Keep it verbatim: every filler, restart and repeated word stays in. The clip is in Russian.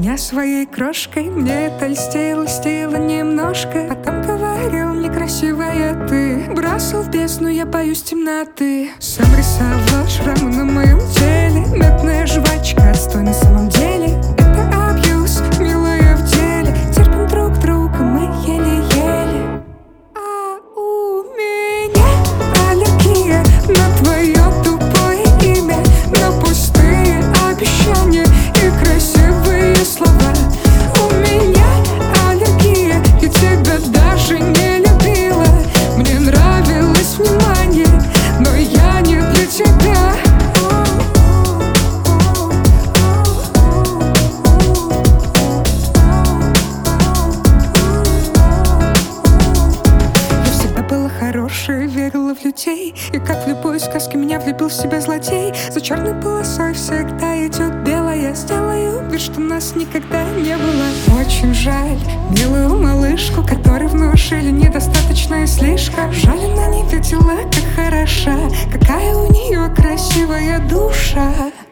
меня своей крошкой. Мне это льстило, льстило немножко. Потом говорил: некрасивая ты. Бросил в бездну, я боюсь темноты. Сам рисовал шрамы на моем теле. Мятная жвачка, стой на самом деле. Это абьюз, милая в деле. Терпим друг друга, мы еле-еле. А у меня аллергия на твое тупое имя, на пустые обещания и красивые слова. У меня аллергия, я тебя даже не любила. Мне нравилось внимание, но я не для тебя. Я всегда была хорошей, верила в людей. И как в любой сказке меня влюбил в себя злодей. За черной полосой всегда идет белая. Сделаю вид, что нас никогда не было. Очень жаль милую малышку, которой внушили недостаточно и слишком. Жаль, она не видела, как хороша, какая у нее красивая душа.